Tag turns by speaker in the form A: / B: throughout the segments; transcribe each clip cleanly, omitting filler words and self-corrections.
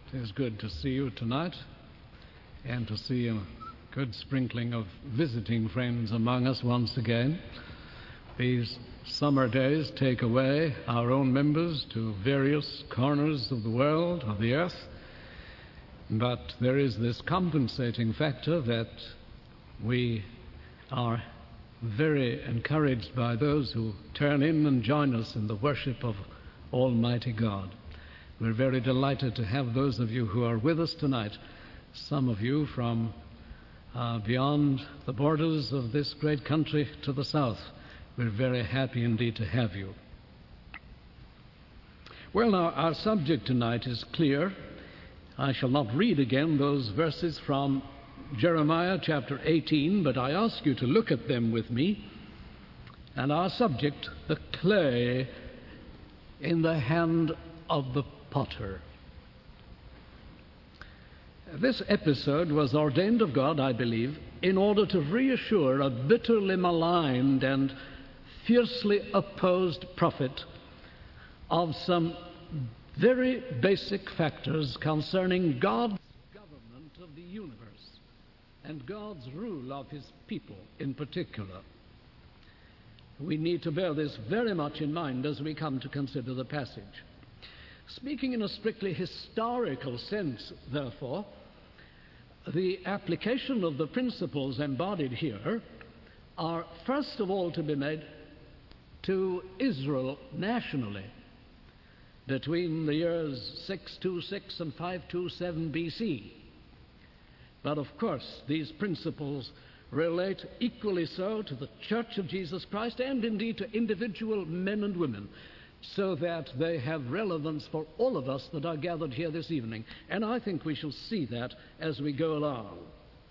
A: It is good to see you tonight and to see a good sprinkling of visiting friends among us once again. These summer days take away our own members to various corners of the world, of the earth, but there is this compensating factor that we are very encouraged by those who turn in and join us in the worship of Almighty God. We're very delighted to have those of you who are with us tonight, some of you from beyond the borders of this great country to the south. We're very happy indeed to have you. Well, now, our subject tonight is clear. I shall not read again those verses from Jeremiah chapter 18, but I ask you to look at them with me. And our subject, the clay in the hand of the potter. This episode was ordained of God, I believe, in order to reassure a bitterly maligned and fiercely opposed prophet of some very basic factors concerning God's government of the universe and God's rule of his people in particular. We need to bear this very much in mind as we come to consider the passage. Speaking in a strictly historical sense, therefore, the application of the principles embodied here are first of all to be made to Israel nationally between the years 626 and 527 BC. But of course, these principles relate equally so to the Church of Jesus Christ and indeed to individual men and women, so that they have relevance for all of us that are gathered here this evening. And I think we shall see that as we go along.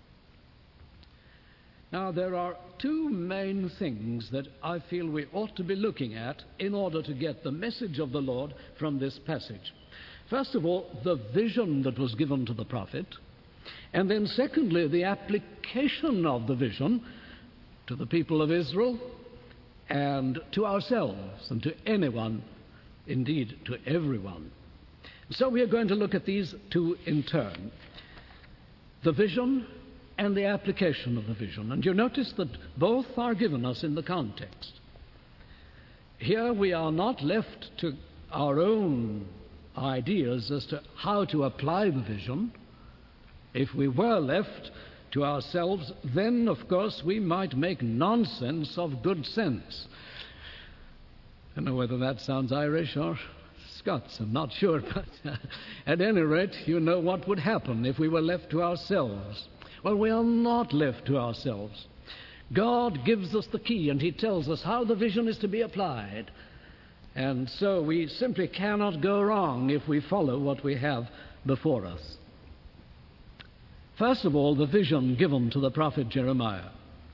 A: Now, there are two main things that I feel we ought to be looking at in order to get the message of the Lord from this passage. First of all, the vision that was given to the prophet, and then secondly, the application of the vision to the people of Israel and to ourselves and to anyone, indeed to everyone. So we are going to look at these two in turn, the vision and the application of the vision. And you notice that both are given us in the context. Here we are not left to our own ideas as to how to apply the vision. If we were left to ourselves, then, of course, we might make nonsense of good sense. I don't know whether that sounds Irish or Scots, I'm not sure, but at any rate, you know what would happen if we were left to ourselves. Well, we are not left to ourselves. God gives us the key, and he tells us how the vision is to be applied. And so we simply cannot go wrong if we follow what we have before us. First of all, the vision given to the prophet Jeremiah.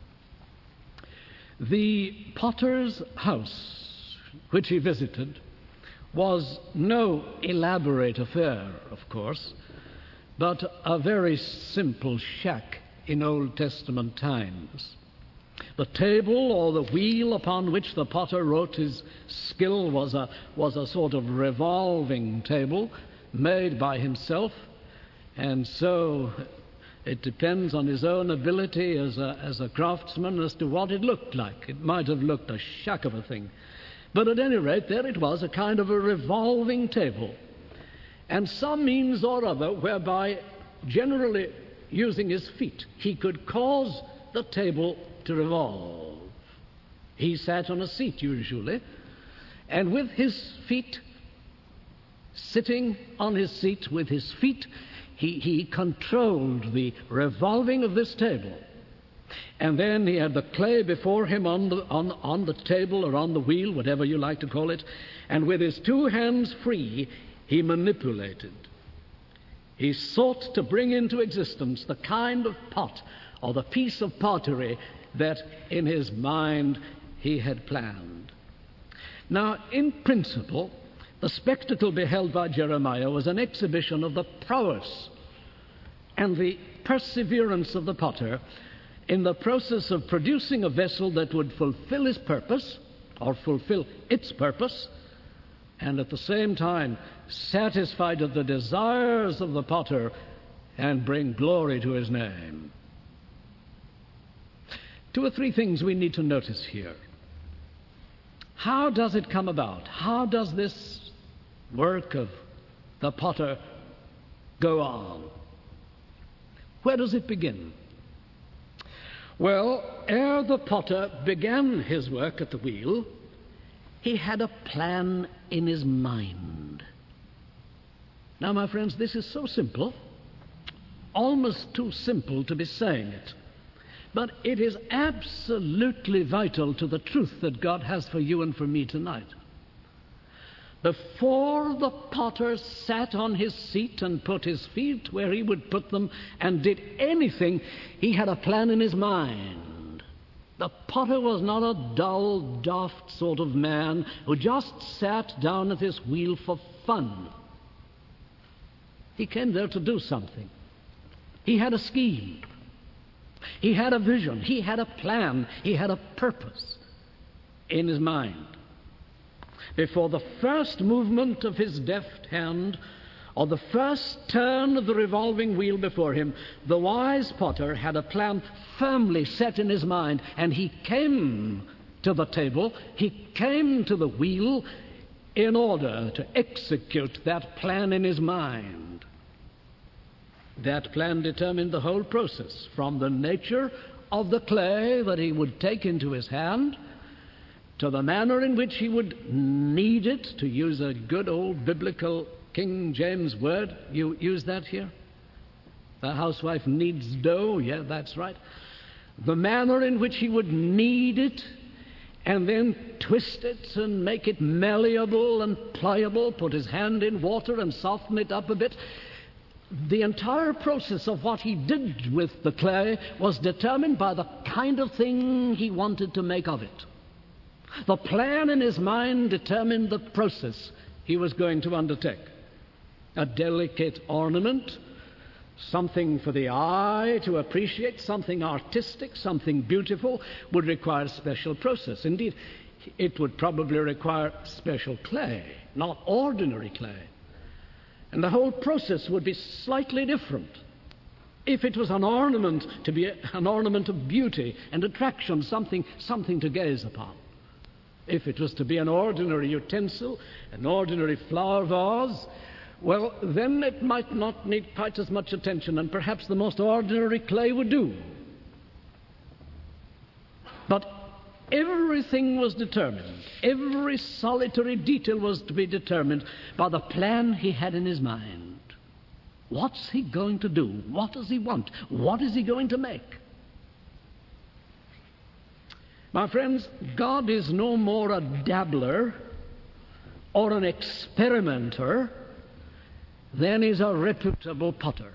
A: The potter's house, which he visited, was no elaborate affair, of course, but a very simple shack in Old Testament times. The table or the wheel upon which the potter wrought his skill was a sort of revolving table made by himself, and so it depends on his own ability as a craftsman as to what it looked like. It might have looked a shack of a thing. But at any rate, there it was, a kind of a revolving table. And some means or other whereby, generally using his feet, he could cause the table to revolve. He sat on a seat usually, and with his feet, sitting on his seat with his feet, he controlled the revolving of this table. And then he had the clay before him on the table or on the wheel, whatever you like to call it, and with his two hands free, he manipulated. He sought to bring into existence the kind of pot or the piece of pottery that in his mind he had planned. Now, in principle, the spectacle beheld by Jeremiah was an exhibition of the prowess and the perseverance of the potter in the process of producing a vessel that would fulfill his purpose, or fulfill its purpose, and at the same time satisfied of the desires of the potter and bring glory to his name. Two or three things we need to notice here. How does it come about? How does this work of the potter go on? Where does it begin? Well, ere the potter began his work at the wheel, he had a plan in his mind. Now, my friends, this is so simple, almost too simple to be saying it. But it is absolutely vital to the truth that God has for you and for me tonight. Before the potter sat on his seat and put his feet where he would put them and did anything, he had a plan in his mind. The potter was not a dull, daft sort of man who just sat down at his wheel for fun. He came there to do something. He had a scheme. He had a vision. He had a plan. He had a purpose in his mind. Before the first movement of his deft hand, or the first turn of the revolving wheel before him, the wise potter had a plan firmly set in his mind, and he came to the table, he came to the wheel in order to execute that plan in his mind. That plan determined the whole process, from the nature of the clay that he would take into his hand, to the manner in which he would knead it, to use a good old biblical King James word. You use that here? The housewife kneads dough. Yeah, that's right. The manner in which he would knead it and then twist it and make it malleable and pliable, put his hand in water and soften it up a bit. The entire process of what he did with the clay was determined by the kind of thing he wanted to make of it. The plan in his mind determined the process he was going to undertake. A delicate ornament, something for the eye to appreciate, something artistic, something beautiful, would require a special process. Indeed, it would probably require special clay, not ordinary clay. And the whole process would be slightly different. If it was an ornament, to be an ornament of beauty and attraction, something to gaze upon. If it was to be an ordinary utensil, an ordinary flower vase, well, then it might not need quite as much attention, and perhaps the most ordinary clay would do. But everything was determined. Every solitary detail was to be determined by the plan he had in his mind. What's he going to do? What does he want? What is he going to make? My friends, God is no more a dabbler or an experimenter than is a reputable potter.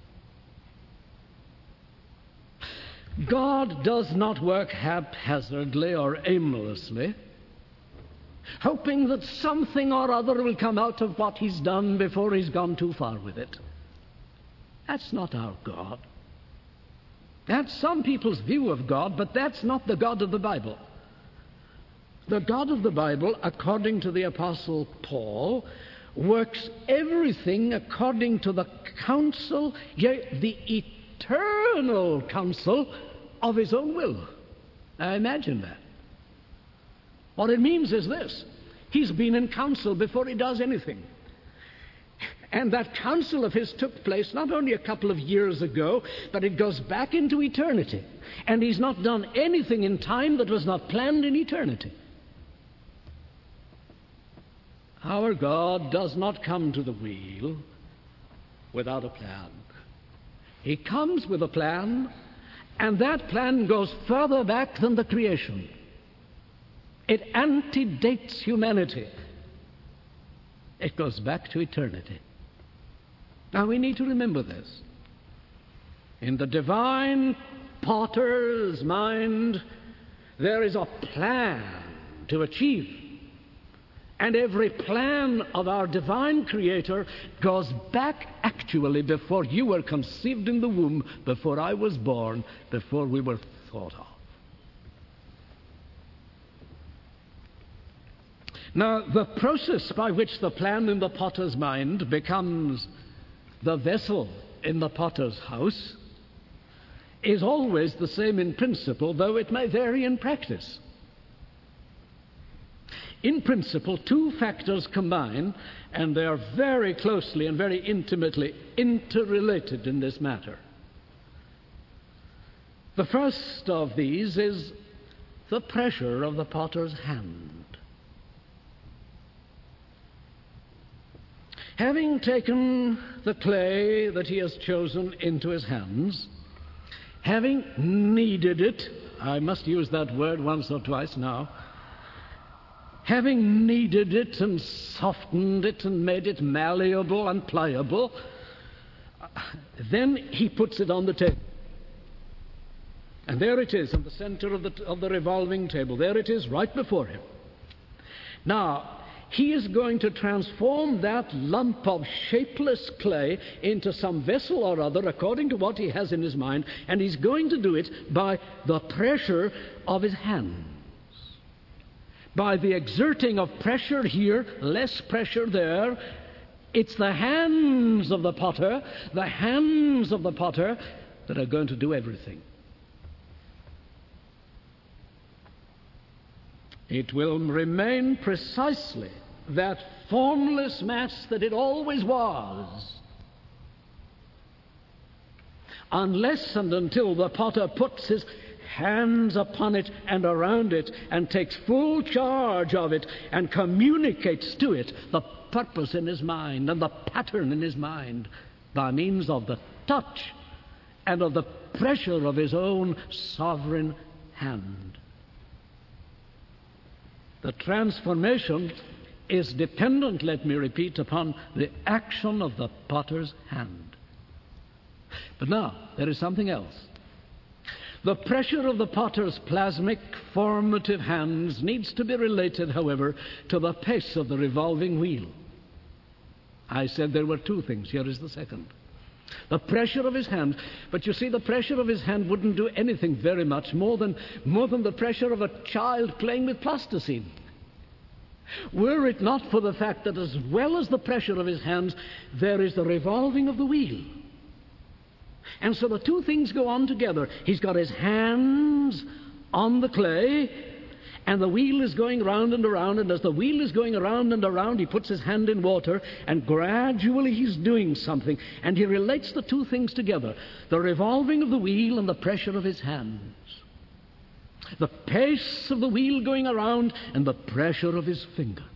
A: God does not work haphazardly or aimlessly, hoping that something or other will come out of what he's done before he's gone too far with it. That's not our God. That's some people's view of God, but that's not the God of the Bible. The God of the Bible, according to the Apostle Paul, works everything according to the counsel, yea, the eternal counsel of his own will. Now imagine that. What it means is this: he's been in counsel before he does anything. And that counsel of his took place not only a couple of years ago, but it goes back into eternity. And he's not done anything in time that was not planned in eternity. Our God does not come to the wheel without a plan. He comes with a plan, and that plan goes further back than the creation. It antedates humanity. It goes back to eternity. Now we need to remember this. In the divine potter's mind, there is a plan to achieve. And every plan of our divine Creator goes back actually before you were conceived in the womb, before I was born, before we were thought of. Now, the process by which the plan in the potter's mind becomes the vessel in the potter's house is always the same in principle, though it may vary in practice. In principle, two factors combine, and they are very closely and very intimately interrelated in this matter. The first of these is the pressure of the potter's hand. Having taken the clay that he has chosen into his hands, having kneaded it, I must use that word once or twice now, having kneaded it and softened it and made it malleable and pliable, then he puts it on the table. And there it is in the center of the revolving table. There it is right before him. Now, he is going to transform that lump of shapeless clay into some vessel or other according to what he has in his mind, and he's going to do it by the pressure of his hands. By the exerting of pressure here, less pressure there. It's the hands of the potter that are going to do everything. It will remain precisely that formless mass that it always was, unless and until the potter puts his hands upon it and around it and takes full charge of it and communicates to it the purpose in his mind and the pattern in his mind by means of the touch and of the pressure of his own sovereign hand. The transformation is dependent, let me repeat, upon the action of the potter's hand. But now, there is something else. The pressure of the potter's plasmic, formative hands needs to be related, however, to the pace of the revolving wheel. I said there were two things. Here is the second. The pressure of his hand. But you see, the pressure of his hand wouldn't do anything very much more than the pressure of a child playing with plasticine. Were it not for the fact that as well as the pressure of his hands, there is the revolving of the wheel. And so the two things go on together. He's got his hands on the clay, and the wheel is going round and around, and as the wheel is going around and around, he puts his hand in water, and gradually he's doing something, and he relates the two things together, the revolving of the wheel and the pressure of his hands, the pace of the wheel going around and the pressure of his fingers.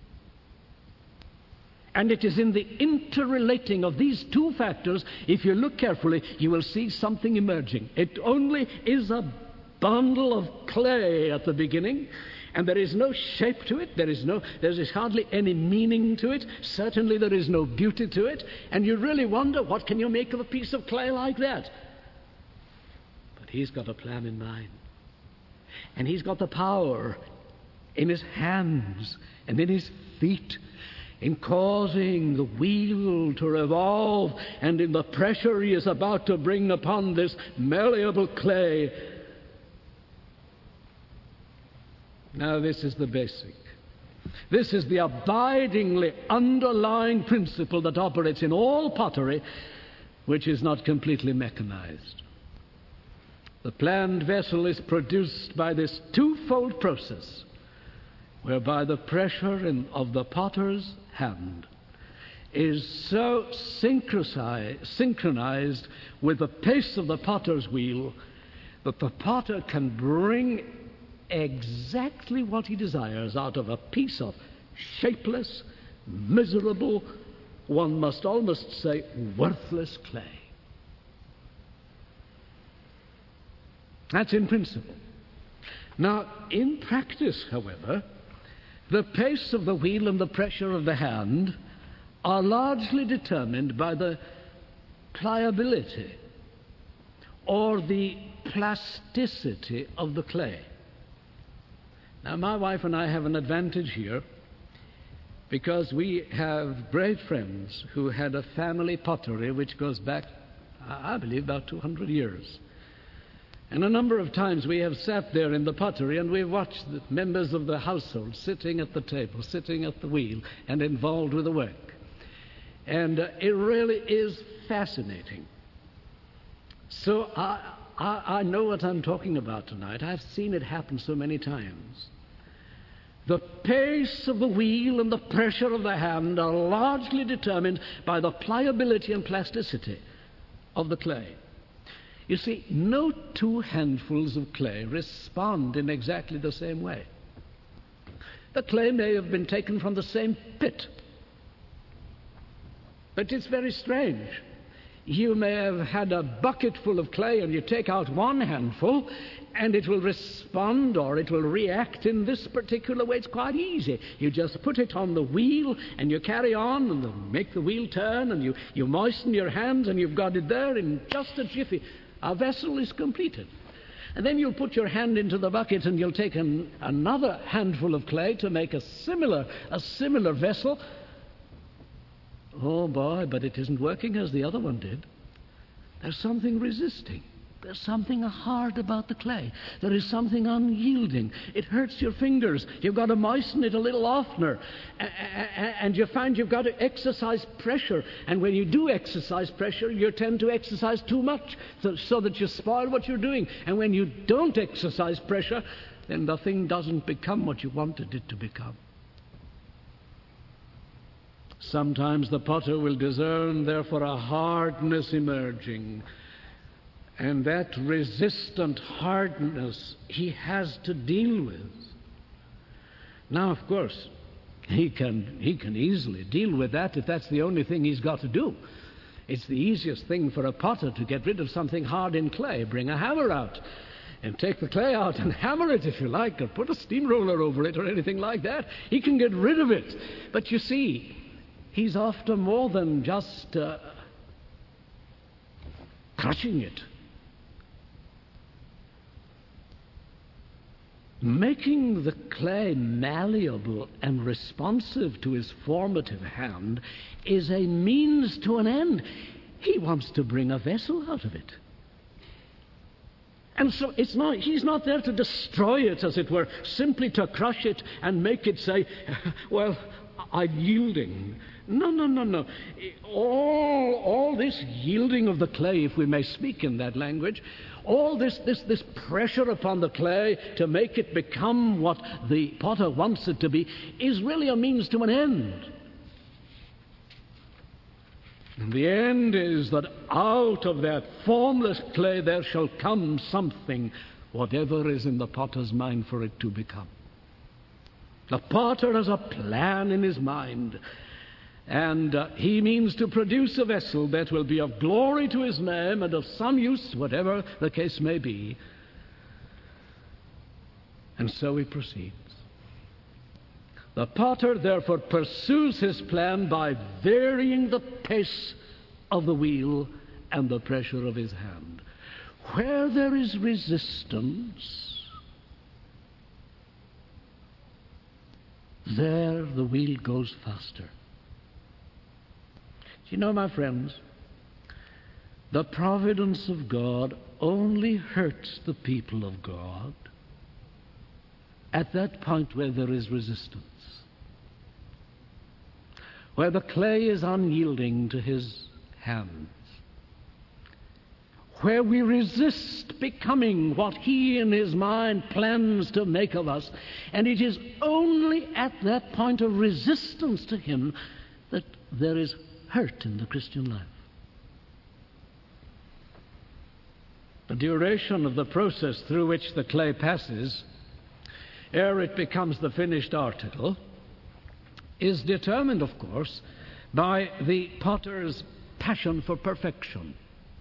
A: And it is in the interrelating of these two factors, if you look carefully, you will see something emerging. It only is a bundle of clay at the beginning, and there is no shape to it, there is hardly any meaning to it, certainly there is no beauty to it, and you really wonder, what can you make of a piece of clay like that? But he's got a plan in mind, and he's got the power in his hands and in his feet, in causing the wheel to revolve, and in the pressure he is about to bring upon this malleable clay. Now, this is the basic. This is the abidingly underlying principle that operates in all pottery, which is not completely mechanized. The planned vessel is produced by this twofold process, whereby the pressure of the potter's hand is so synchronized with the pace of the potter's wheel that the potter can bring exactly what he desires out of a piece of shapeless, miserable, one must almost say worthless clay. That's in principle. Now, in practice, however, the pace of the wheel and the pressure of the hand are largely determined by the pliability or the plasticity of the clay. Now, my wife and I have an advantage here because we have great friends who had a family pottery which goes back, I believe, about 200 years. And a number of times we have sat there in the pottery and we've watched the members of the household sitting at the table, sitting at the wheel, and involved with the work. And it really is fascinating. So I know what I'm talking about tonight. I've seen it happen so many times. The pace of the wheel and the pressure of the hand are largely determined by the pliability and plasticity of the clay. You see, no two handfuls of clay respond in exactly the same way. The clay may have been taken from the same pit, but it's very strange. You may have had a bucket full of clay and you take out one handful and it will respond or it will react in this particular way. It's quite easy. You just put it on the wheel and you carry on and make the wheel turn and you moisten your hands and you've got it there in just a jiffy. A vessel is completed. And then you'll put your hand into the bucket and you'll take another handful of clay to make a similar vessel. Oh boy, but it isn't working as the other one did. There's something resisting. There's something hard about the clay. There is something unyielding. It hurts your fingers. You've got to moisten it a little oftener. And you find you've got to exercise pressure. And when you do exercise pressure, you tend to exercise too much so that you spoil what you're doing. And when you don't exercise pressure, then the thing doesn't become what you wanted it to become. Sometimes the potter will discern, therefore, a hardness emerging. And that resistant hardness he has to deal with. Now, of course, he can easily deal with that if that's the only thing he's got to do. It's the easiest thing for a potter to get rid of something hard in clay. Bring a hammer out and take the clay out and hammer it if you like, or put a steamroller over it or anything like that. He can get rid of it. But you see, he's after more than just crushing it. Making the clay malleable and responsive to his formative hand is a means to an end. He wants to bring a vessel out of it. And so he's not there to destroy it, as it were, simply to crush it and make it say, well, I'm yielding. No. All this yielding of the clay, if we may speak in that language, all this pressure upon the clay to make it become what the potter wants it to be, is really a means to an end. And the end is that out of that formless clay there shall come something, whatever is in the potter's mind for it to become. The potter has a plan in his mind, and he means to produce a vessel that will be of glory to his name and of some use, whatever the case may be. And so he proceeds. The potter therefore pursues his plan by varying the pace of the wheel and the pressure of his hand. Where there is resistance, there the wheel goes faster. You know, my friends, the providence of God only hurts the people of God at that point where there is resistance, where the clay is unyielding to his hands, where we resist becoming what he in his mind plans to make of us. And it is only at that point of resistance to him that there is hurt in the Christian life. The duration of the process through which the clay passes, ere it becomes the finished article, is determined, of course, by the potter's passion for perfection.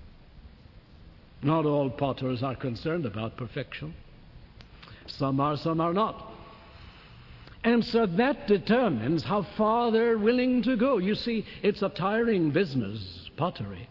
A: Not all potters are concerned about perfection. Some are, some are not. And so that determines how far they're willing to go. You see, it's a tiring business, pottery.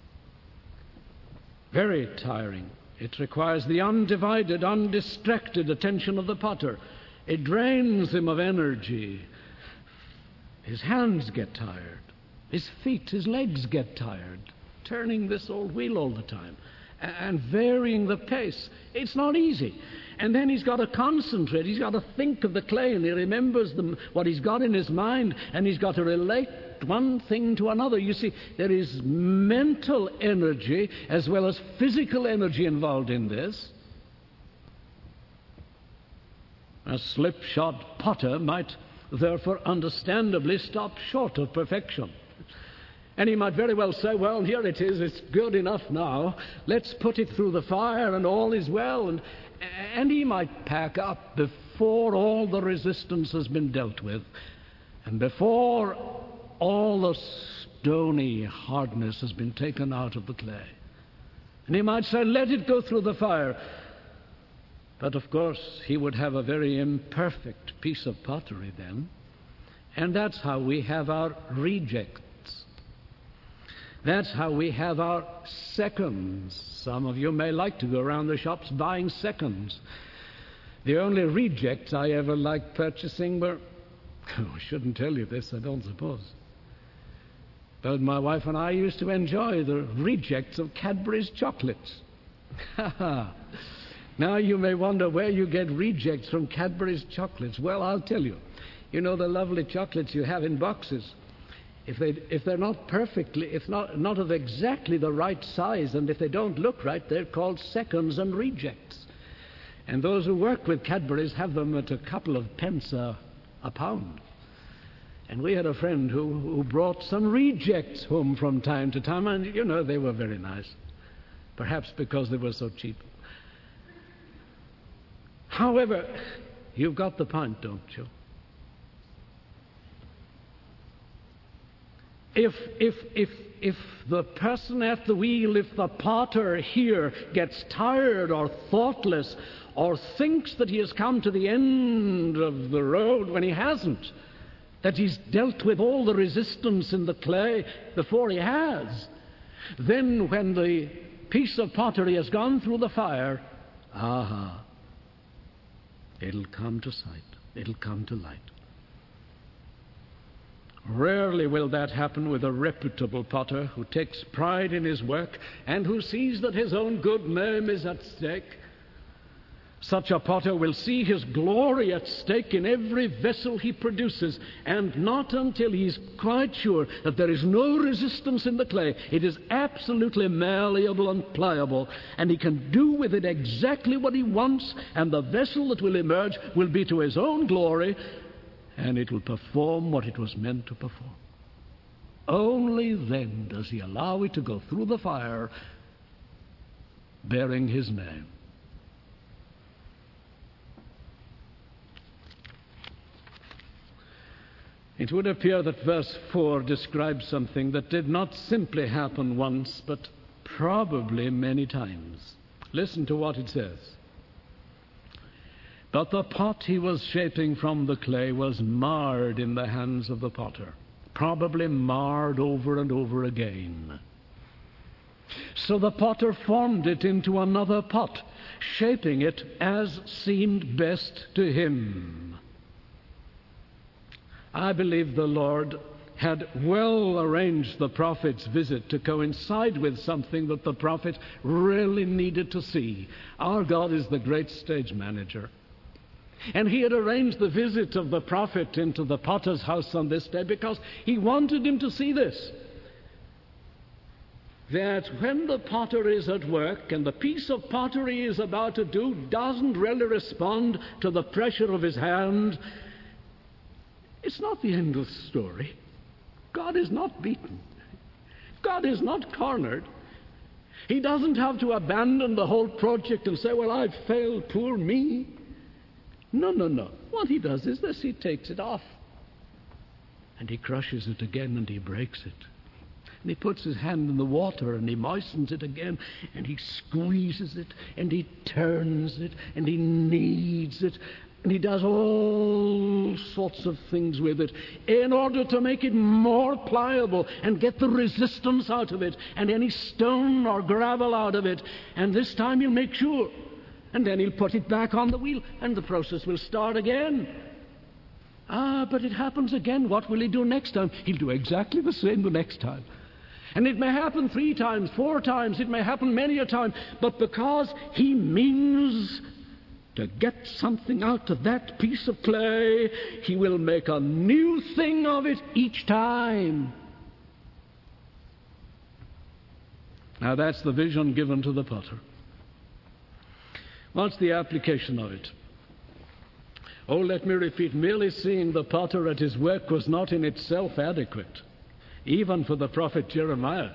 A: Very tiring. It requires the undivided, undistracted attention of the potter. It drains him of energy. His hands get tired. His feet, his legs get tired, turning this old wheel all the time. and varying the pace. It's not easy. And then he's got to concentrate. He's got to think of the clay, and he remembers what he's got in his mind, and he's got to relate one thing to another. You see, there is mental energy as well as physical energy involved in this. A slipshod potter might therefore understandably stop short of perfection. And he might very well say, well, here it is, it's good enough now. Let's put it through the fire and all is well. And he might pack up before all the resistance has been dealt with and before all the stony hardness has been taken out of the clay. And he might say, let it go through the fire. But of course, he would have a very imperfect piece of pottery then. And that's how we have our rejects. That's how we have our seconds. Some of you may like to go around the shops buying seconds. The only rejects I ever liked purchasing were, I shouldn't tell you this, I don't suppose. But my wife and I used to enjoy the rejects of Cadbury's chocolates. Now you may wonder where you get rejects from Cadbury's chocolates. Well, I'll tell you. You know the lovely chocolates you have in boxes. If they're not perfectly, if not of exactly the right size, and if they don't look right, they're called seconds and rejects. And those who work with Cadbury's have them at a couple of pence a pound. And we had a friend who brought some rejects home from time to time, and you know, they were very nice. Perhaps because they were so cheap. However, you've got the point, don't you? If the person at the wheel, if the potter here gets tired or thoughtless or thinks that he has come to the end of the road when he hasn't, that he's dealt with all the resistance in the clay before he has, then when the piece of pottery has gone through the fire, it'll come to sight, it'll come to light. Rarely will that happen with a reputable potter who takes pride in his work and who sees that his own good name is at stake. Such a potter will see his glory at stake in every vessel he produces, and not until he's quite sure that there is no resistance in the clay, it is absolutely malleable and pliable, and he can do with it exactly what he wants, and the vessel that will emerge will be to his own glory, and it will perform what it was meant to perform. Only then does he allow it to go through the fire bearing his name. It would appear that verse 4 describes something that did not simply happen once, but probably many times. Listen to what it says. But the pot he was shaping from the clay was marred in the hands of the potter, probably marred over and over again. So the potter formed it into another pot, shaping it as seemed best to him. I believe the Lord had well arranged the prophet's visit to coincide with something that the prophet really needed to see. Our God is the great stage manager. And he had arranged the visit of the prophet into the potter's house on this day because he wanted him to see this. That when the potter is at work and the piece of pottery he is about to do doesn't really respond to the pressure of his hand, it's not the end of the story. God is not beaten. God is not cornered. He doesn't have to abandon the whole project and say, well, I've failed, poor me. No. What he does is this, he takes it off. And he crushes it again and he breaks it. And he puts his hand in the water and he moistens it again and he squeezes it and he turns it and he kneads it. And he does all sorts of things with it in order to make it more pliable and get the resistance out of it and any stone or gravel out of it. And this time he'll make sure. And then he'll put it back on the wheel and the process will start again. But it happens again. What will he do next time? He'll do exactly the same the next time. And it may happen 3 times, 4 times, it may happen many a time, but because he means to get something out of that piece of clay, he will make a new thing of it each time. Now that's the vision given to the potter. What's the application of it? Oh, let me repeat, merely seeing the potter at his work was not in itself adequate, even for the prophet Jeremiah.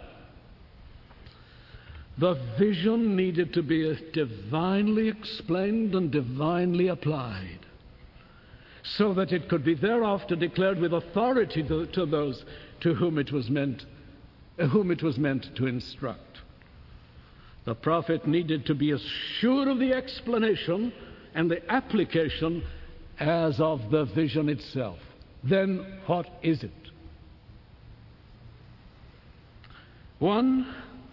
A: The vision needed to be divinely explained and divinely applied, so that it could be thereafter declared with authority to those to whom it was meant to instruct. The prophet needed to be as sure of the explanation and the application as of the vision itself. Then what is it? 1,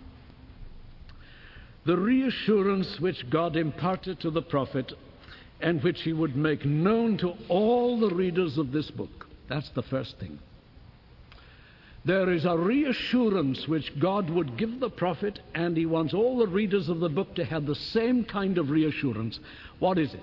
A: the reassurance which God imparted to the prophet and which he would make known to all the readers of this book. That's the first thing. There is a reassurance which God would give the prophet, and he wants all the readers of the book to have the same kind of reassurance. What is it?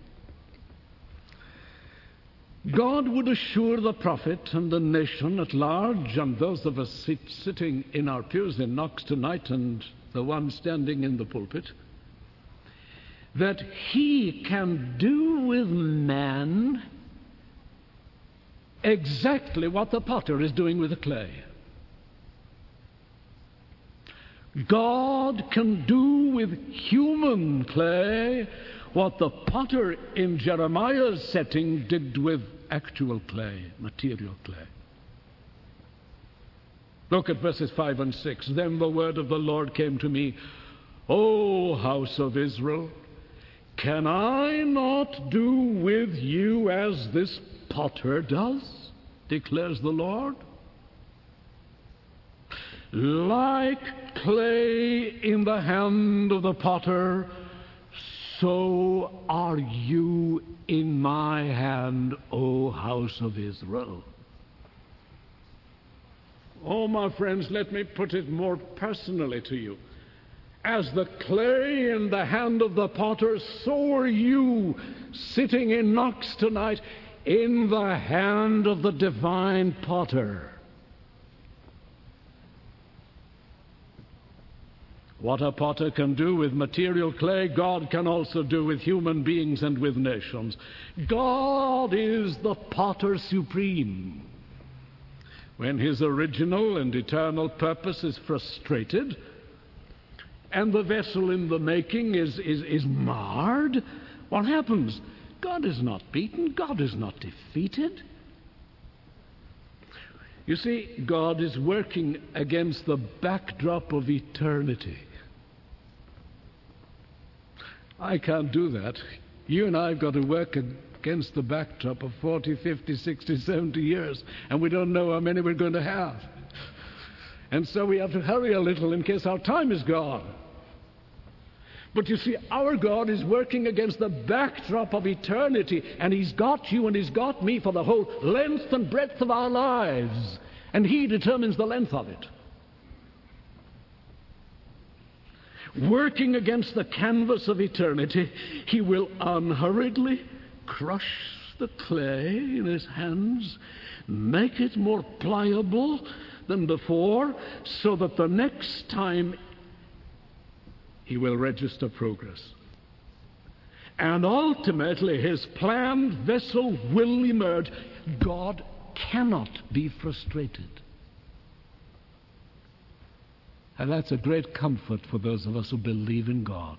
A: God would assure the prophet and the nation at large, and those of us sitting in our pews in Knox tonight and the one standing in the pulpit, that he can do with man exactly what the potter is doing with the clay. God can do with human clay what the potter in Jeremiah's setting did with actual clay, material clay. Look at verses 5 and 6. Then the word of the Lord came to me, O house of Israel, can I not do with you as this potter does, declares the Lord? Like clay in the hand of the potter, so are you in my hand, O house of Israel. Oh, my friends, let me put it more personally to you. As the clay in the hand of the potter, so are you sitting in Knox tonight in the hand of the divine potter. What a potter can do with material clay, God can also do with human beings and with nations. God is the potter supreme. When his original and eternal purpose is frustrated, and the vessel in the making is marred, what happens? God is not beaten. God is not defeated. You see, God is working against the backdrop of eternity. I can't do that. You and I have got to work against the backdrop of 40, 50, 60, 70 years, and we don't know how many we're going to have. And so we have to hurry a little in case our time is gone. But you see, our God is working against the backdrop of eternity, and he's got you and he's got me for the whole length and breadth of our lives, and he determines the length of it. Working against the canvas of eternity, he will unhurriedly crush the clay in his hands, make it more pliable than before, so that the next time he will register progress. And ultimately his planned vessel will emerge. God cannot be frustrated. And that's a great comfort for those of us who believe in God.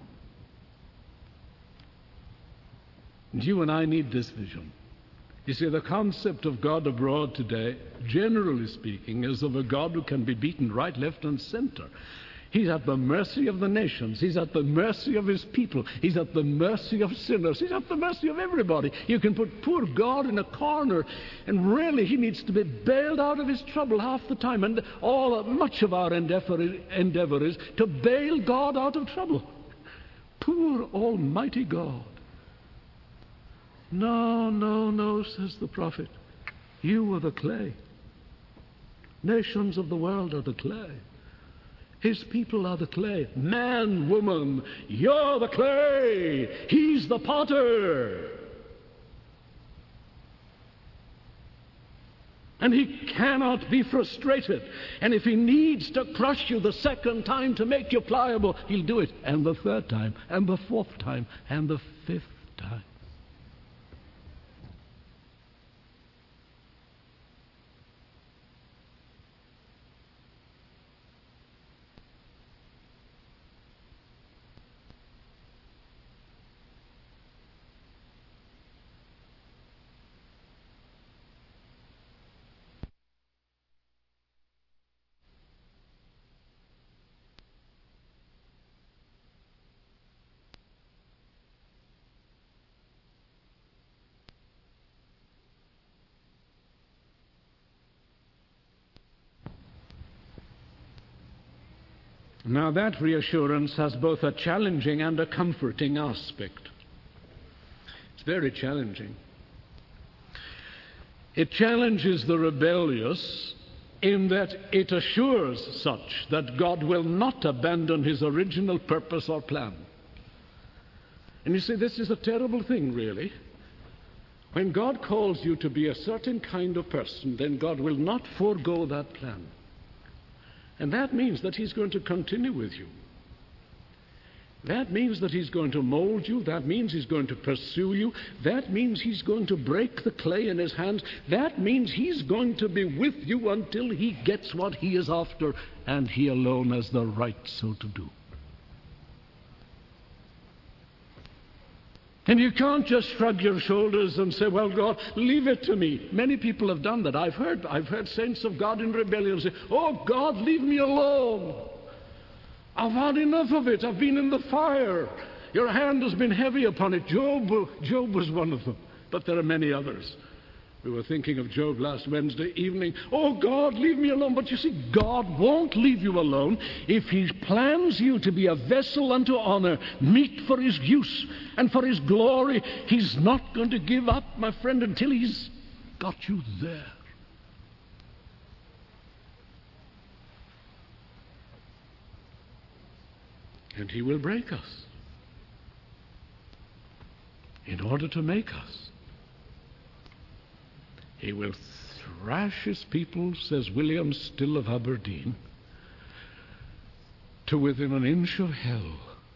A: And you and I need this vision. You see, the concept of God abroad today, generally speaking, is of a God who can be beaten right, left, and center. He's at the mercy of the nations. He's at the mercy of his people. He's at the mercy of sinners. He's at the mercy of everybody. You can put poor God in a corner, and really he needs to be bailed out of his trouble half the time. And much of our endeavor is to bail God out of trouble. Poor almighty God. No, no, no, says the prophet. You are the clay. Nations of the world are the clay. His people are the clay. Man, woman, you're the clay. He's the potter. And he cannot be frustrated. And if he needs to crush you the second time to make you pliable, he'll do it. And the third time, and the fourth time, and the fifth time. Now that reassurance has both a challenging and a comforting aspect. It's very challenging. It challenges the rebellious in that it assures such that God will not abandon his original purpose or plan. And you see, this is a terrible thing, really. When God calls you to be a certain kind of person, then God will not forego that plan. And that means that he's going to continue with you. That means that he's going to mold you. That means he's going to pursue you. That means he's going to break the clay in his hands. That means he's going to be with you until he gets what he is after, and he alone has the right so to do. And you can't just shrug your shoulders and say, well, God, leave it to me. Many people have done that. I've heard saints of God in rebellion say, oh, God, leave me alone. I've had enough of it. I've been in the fire. Your hand has been heavy upon it. Job was one of them. But there are many others. We were thinking of Job last Wednesday evening. Oh, God, leave me alone. But you see, God won't leave you alone if he plans you to be a vessel unto honor, meet for his use and for his glory. He's not going to give up, my friend, until he's got you there. And he will break us in order to make us. He will thrash his people, says William Still of Aberdeen, to within an inch of hell,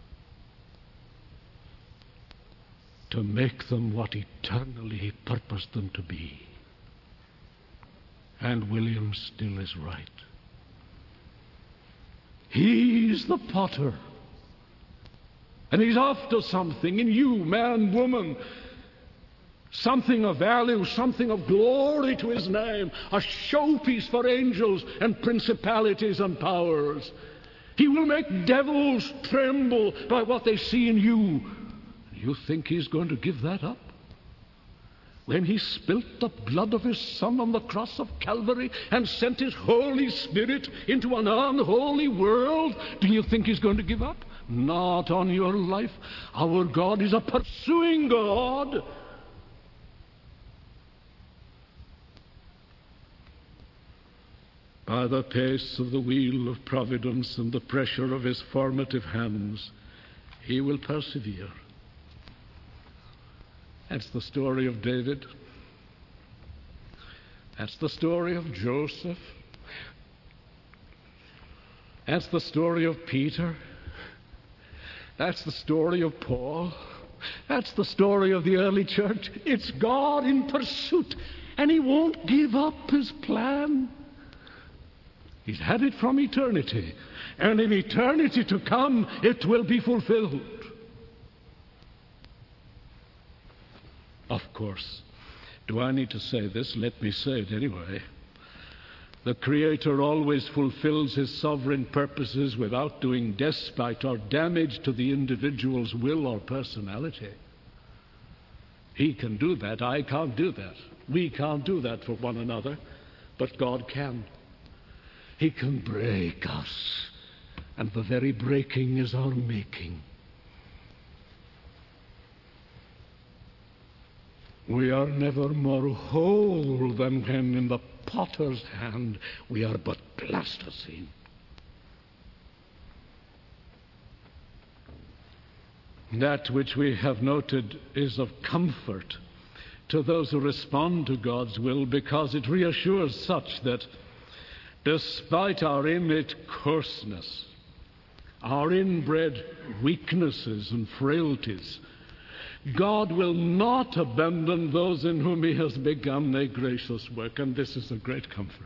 A: to make them what eternally he purposed them to be. And William Still is right. He's the potter. And he's after something in you, man, woman, something of value, something of glory to his name, a showpiece for angels and principalities and powers. He will make devils tremble by what they see in you. You think he's going to give that up? When he spilt the blood of his Son on the cross of Calvary and sent his Holy Spirit into an unholy world, do you think he's going to give up? Not on your life. Our God is a pursuing God. By the pace of the wheel of providence and the pressure of his formative hands, he will persevere. That's the story of David. That's the story of Joseph. That's the story of Peter. That's the story of Paul. That's the story of the early church. It's God in pursuit, and he won't give up his plan. He's had it from eternity, and in eternity to come, it will be fulfilled. Of course, do I need to say this? Let me say it anyway. The Creator always fulfills his sovereign purposes without doing despite or damage to the individual's will or personality. He can do that. I can't do that. We can't do that for one another, but God can. He can break us, and the very breaking is our making. We are never more whole than when in the potter's hand, we are but plasticine. That which we have noted is of comfort to those who respond to God's will, because it reassures such that despite our innate coarseness, our inbred weaknesses and frailties, God will not abandon those in whom He has begun a gracious work, and this is a great comfort.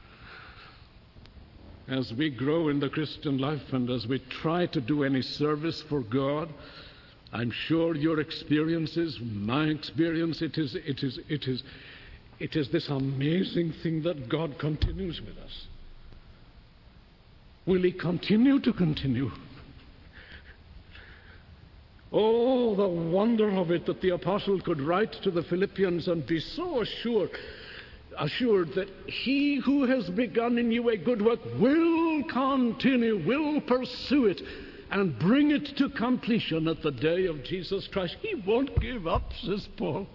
A: As we grow in the Christian life and as we try to do any service for God, I'm sure your experiences, my experience, it is this amazing thing that God continues with us. Will He continue to continue? Oh, the wonder of it, that the apostle could write to the Philippians and be so assured that He who has begun in you a good work will continue, will pursue it, and bring it to completion at the day of Jesus Christ. He won't give up, says Paul.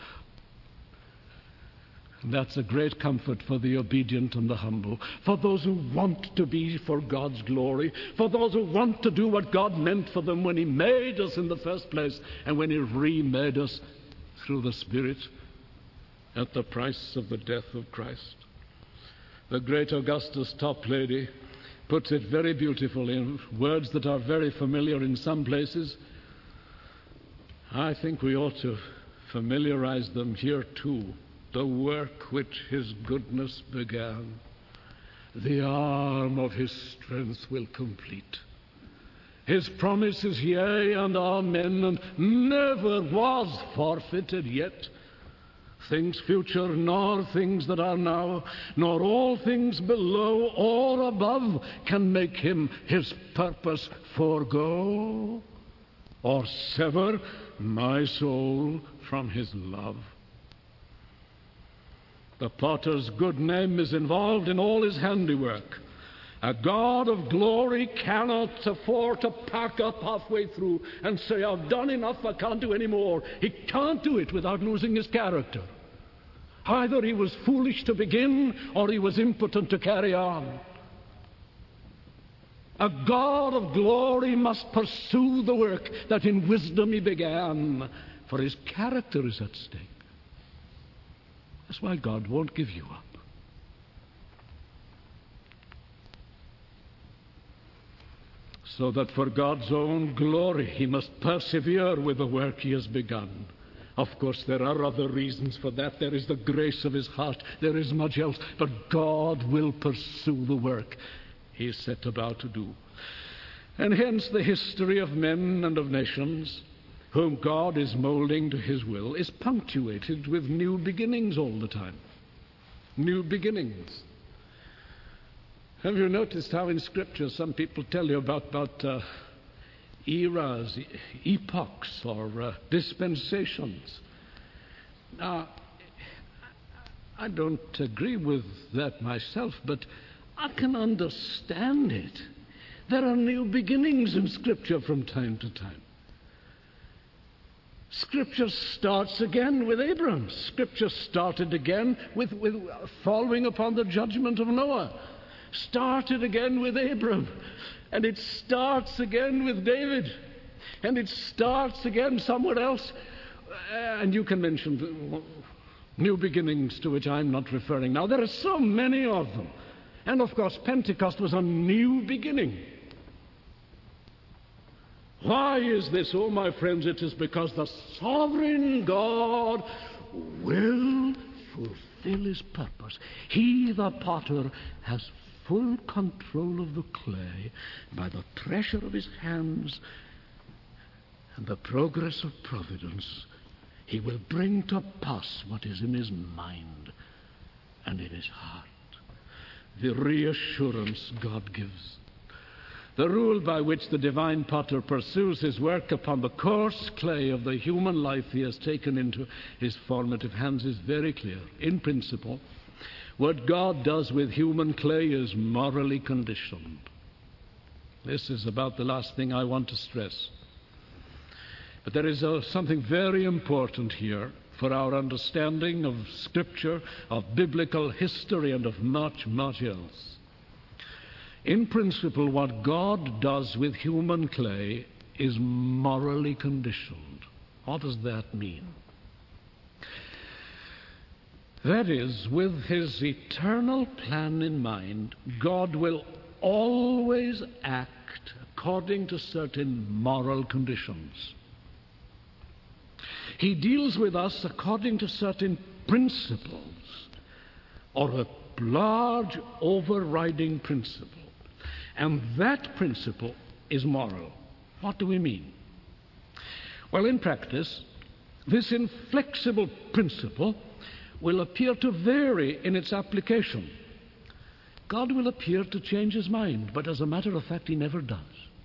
A: And that's a great comfort for the obedient and the humble, for those who want to be for God's glory, for those who want to do what God meant for them when He made us in the first place and when He remade us through the Spirit at the price of the death of Christ. The great Augustus Toplady puts it very beautifully in words that are very familiar in some places. I think we ought to familiarize them here too. The work which His goodness began, the arm of His strength will complete. His promise is yea and amen, and never was forfeited yet. Things future, nor things that are now, nor all things below or above can make Him His purpose forego or sever my soul from His love. The potter's good name is involved in all his handiwork. A God of glory cannot afford to pack up halfway through and say, I've done enough, I can't do any more. He can't do it without losing His character. Either He was foolish to begin or He was impotent to carry on. A God of glory must pursue the work that in wisdom He began, for His character is at stake. That's why God won't give you up. So that for God's own glory He must persevere with the work He has begun. Of course, there are other reasons for that. There is the grace of His heart. There is much else. But God will pursue the work He set about to do. And hence the history of men and of nations whom God is molding to His will is punctuated with new beginnings all the time. New beginnings. Have you noticed how in Scripture some people tell you about eras, epochs, or dispensations? Now, I don't agree with that myself, but I can understand it. There are new beginnings in Scripture from time to time. Scripture starts again with Abraham. Scripture started again with following upon the judgment of Noah. Started again with Abraham. And it starts again with David. And it starts again somewhere else. And you can mention new beginnings to which I'm not referring now. There are so many of them. And of course, Pentecost was a new beginning. Why is this? Oh, my friends, it is because the sovereign God will fulfill His purpose. He, the potter, has full control of the clay by the pressure of His hands and the progress of providence. He will bring to pass what is in His mind and in His heart. The reassurance God gives. The rule by which the divine potter pursues his work upon the coarse clay of the human life he has taken into his formative hands is very clear. In principle, what God does with human clay is morally conditioned. This is about the last thing I want to stress. But there is something very important here. for our understanding of Scripture, of biblical history, and of much, much else. In principle, what God does with human clay is morally conditioned. What does that mean? That is, with his eternal plan in mind, God will always act according to certain moral conditions. He deals with us according to certain principles, or a large overriding principle. And that principle is moral. What do we mean? Well, in practice, this inflexible principle will appear to vary in its application. God will appear to change his mind, but as a matter of fact, he never does.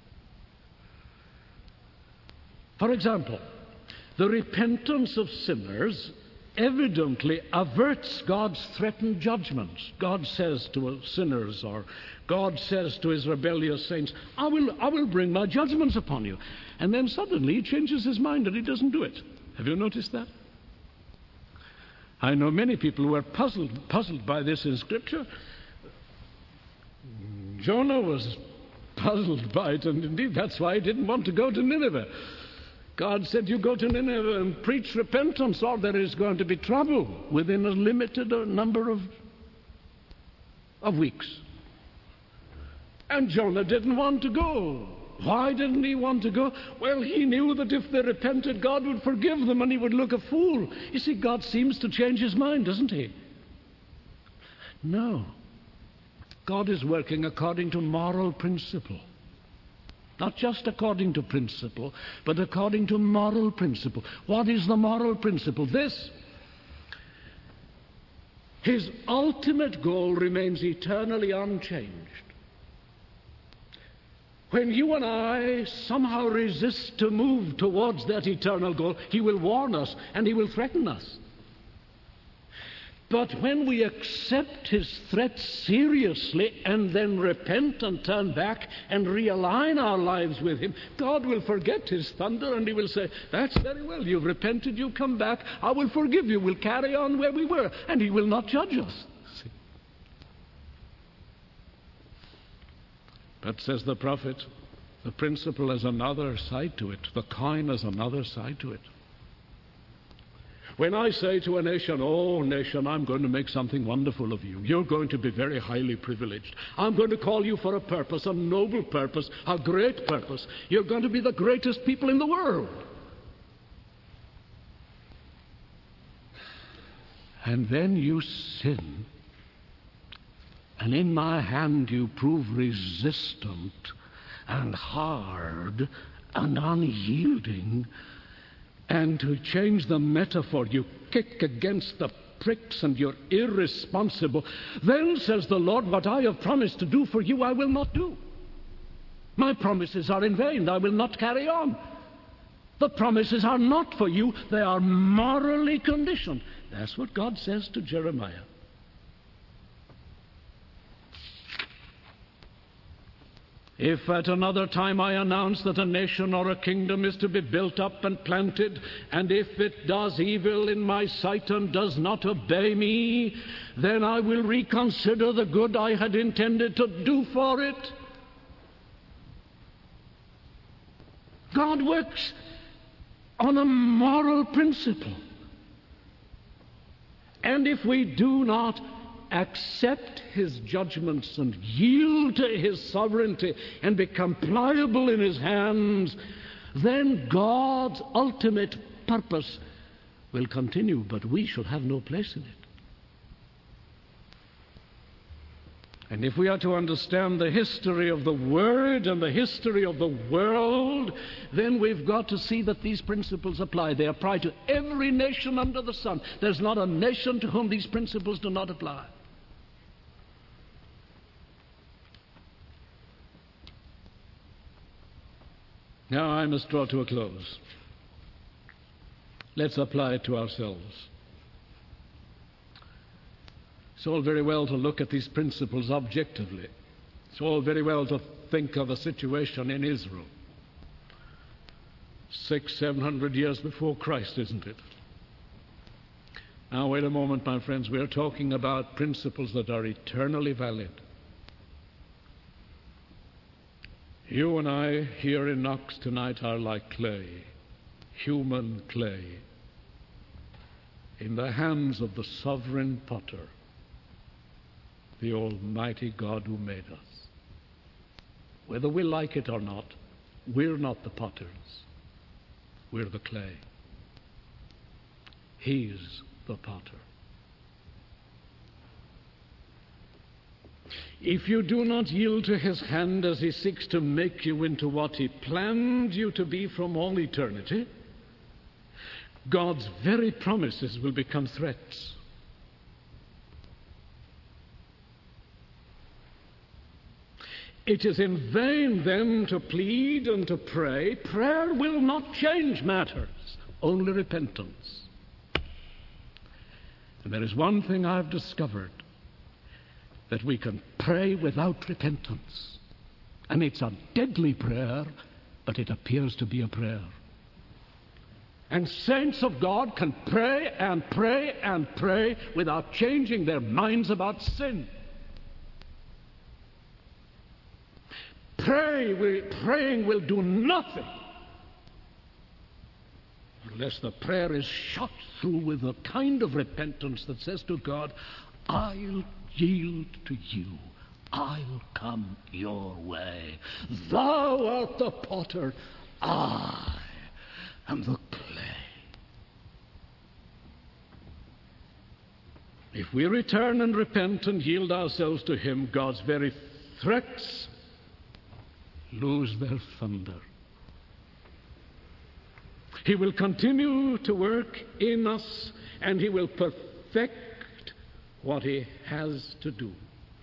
A: For example, the repentance of sinners evidently averts God's threatened judgments. God says to sinners, or God says to his rebellious saints, I will bring my judgments upon you. And then suddenly he changes his mind and he doesn't do it. Have you noticed that? I know many people who are puzzled by this in Scripture. Jonah was puzzled by it, and indeed that's why he didn't want to go to Nineveh. God said, you go to Nineveh and preach repentance, or there is going to be trouble within a limited number of weeks. And Jonah didn't want to go. Why didn't he want to go? Well, he knew that if they repented, God would forgive them and he would look a fool. You see, God seems to change his mind, doesn't he? No. God is working according to moral principle. Not just according to principle, but according to moral principle. What is the moral principle? This. His ultimate goal remains eternally unchanged. When you and I somehow resist to move towards that eternal goal, he will warn us and he will threaten us. But when we accept his threats seriously and then repent and turn back and realign our lives with him, God will forget his thunder and he will say, that's very well, you've repented, you've come back, I will forgive you, we'll carry on where we were, and he will not judge us. See? But says the prophet, the principle has another side to it, the coin has another side to it. When I say to a nation, oh nation, I'm going to make something wonderful of you. You're going to be very highly privileged. I'm going to call you for a purpose, a noble purpose, a great purpose. You're going to be the greatest people in the world. And then you sin, and in my hand you prove resistant and hard and unyielding. And to change the metaphor, you kick against the pricks and you're irresponsible. Then says the Lord, what I have promised to do for you, I will not do. My promises are in vain. I will not carry on. The promises are not for you. They are morally conditioned. That's what God says to Jeremiah. If at another time I announce that a nation or a kingdom is to be built up and planted, and if it does evil in my sight and does not obey me, then I will reconsider the good I had intended to do for it. God works on a moral principle. And if we do not accept his judgments and yield to his sovereignty and become pliable in his hands, then God's ultimate purpose will continue, but we shall have no place in it. And if we are to understand the history of the Word and the history of the world, then we've got to see that these principles apply. They apply to every nation under the sun. There's not a nation to whom these principles do not apply. Now I must draw to a close. Let's apply it to ourselves. It's all very well to look at these principles objectively. It's all very well to think of a situation in Israel 600-700 years before Christ, isn't it? Now, wait a moment, my friends. We're talking about principles that are eternally valid. You and I here in Knox tonight are like clay, human clay, in the hands of the sovereign potter, the Almighty God who made us. Whether we like it or not, we're not the potters. We're the clay. He's the potter. If you do not yield to his hand as he seeks to make you into what he planned you to be from all eternity, God's very promises will become threats. It is in vain then to plead and to pray. Prayer will not change matters, only repentance. And there is one thing I've discovered, that we can pray without repentance. And it's a deadly prayer, but it appears to be a prayer. And saints of God can pray and pray and pray without changing their minds about sin. Praying will do nothing unless the prayer is shot through with a kind of repentance that says to God, I'll yield to you. I'll come your way. Thou art the potter. I am the clay. If we return and repent and yield ourselves to him, God's very threats lose their thunder. He will continue to work in us, and he will perfect what he has to do.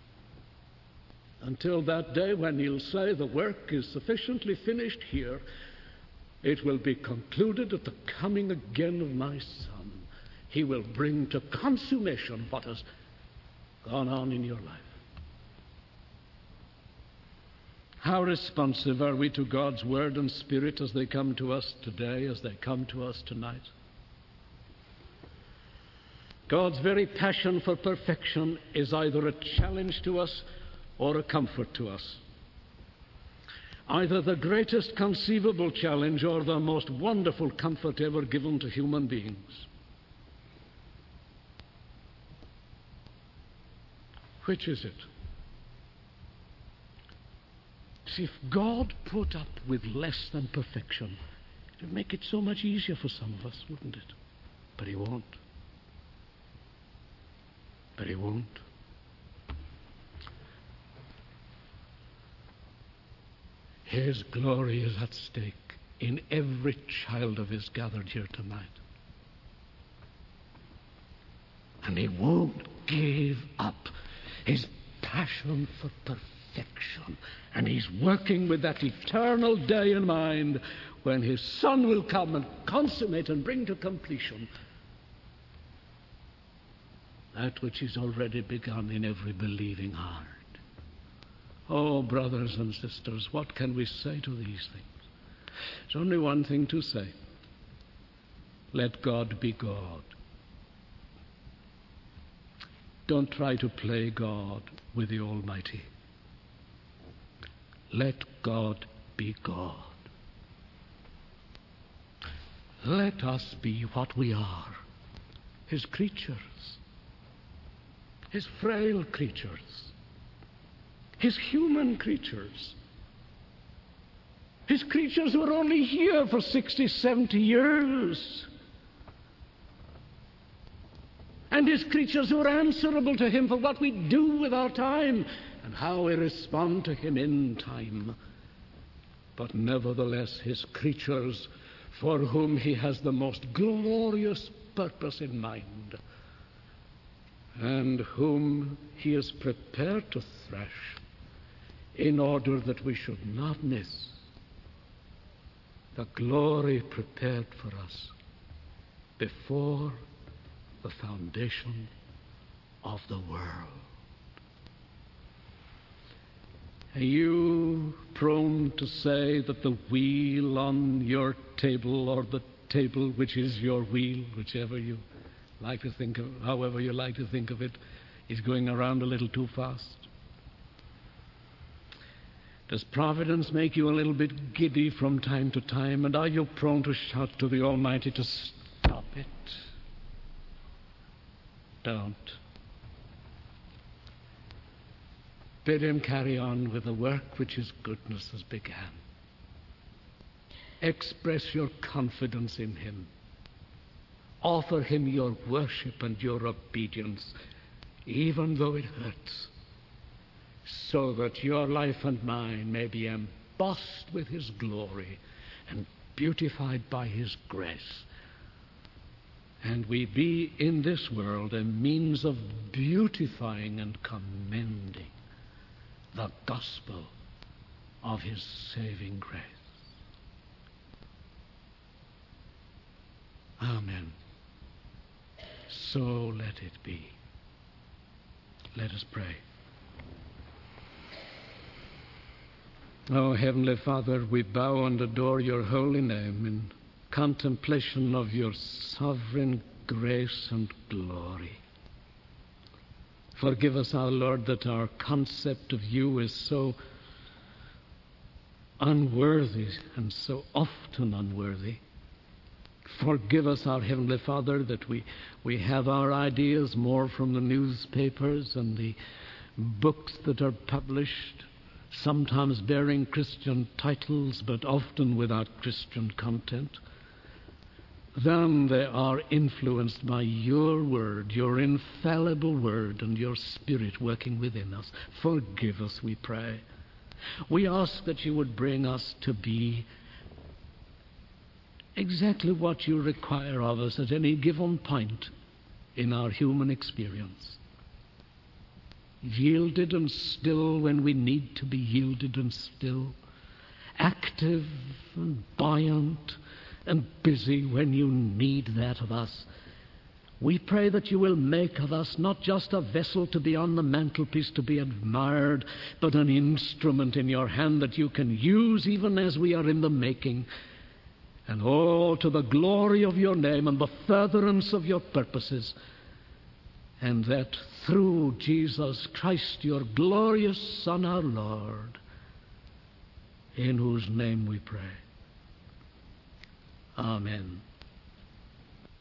A: Until that day when he'll say the work is sufficiently finished here, it will be concluded at the coming again of my Son. He will bring to consummation what has gone on in your life. How responsive are we to God's Word and Spirit as they come to us today, as they come to us tonight? God's very passion for perfection is either a challenge to us or a comfort to us. Either the greatest conceivable challenge or the most wonderful comfort ever given to human beings. Which is it? See, if God put up with less than perfection, it would make it so much easier for some of us, wouldn't it? But he won't. But he won't. His glory is at stake in every child of his gathered here tonight. And he won't give up his passion for perfection. And he's working with that eternal day in mind when his Son will come and consummate and bring to completion that which he's already begun in every believing heart. Oh, brothers and sisters, what can we say to these things? There's only one thing to say. Let God be God. Don't try to play God with the Almighty. Let God be God. Let us be what we are, his creatures, his frail creatures, his human creatures, his creatures who are only here for 60, 70 years, and his creatures who are answerable to him for what we do with our time and how we respond to him in time. But nevertheless, his creatures for whom he has the most glorious purpose in mind, and whom he is prepared to thrash in order that we should not miss the glory prepared for us before the foundation of the world. Are you prone to say that the wheel on your table, or the table which is your wheel, whichever you however you like to think of it, is going around a little too fast? Does providence make you a little bit giddy from time to time, and are you prone to shout to the Almighty to stop it? Don't. Bid him carry on with the work which his goodness has begun. Express your confidence in him. Offer him your worship and your obedience, even though it hurts, so that your life and mine may be embossed with his glory and beautified by his grace. And we be in this world a means of beautifying and commending the gospel of his saving grace. Amen. So let it be. Let us pray. Oh, Heavenly Father, we bow and adore your holy name in contemplation of your sovereign grace and glory. Forgive us, our Lord, that our concept of you is so unworthy and so often unworthy. Forgive us, our Heavenly Father, that we have our ideas more from the newspapers and the books that are published, sometimes bearing Christian titles, but often without Christian content. Then they are influenced by your word, your infallible word, and your Spirit working within us. Forgive us, we pray. We ask that you would bring us to be exactly what you require of us at any given point in our human experience. Yielded and still when we need to be yielded and still. Active and buoyant and busy when you need that of us. We pray that you will make of us not just a vessel to be on the mantelpiece to be admired, but an instrument in your hand that you can use even as we are in the making. And all to the glory of your name and the furtherance of your purposes. And that through Jesus Christ, your glorious Son, our Lord, in whose name we pray. Amen.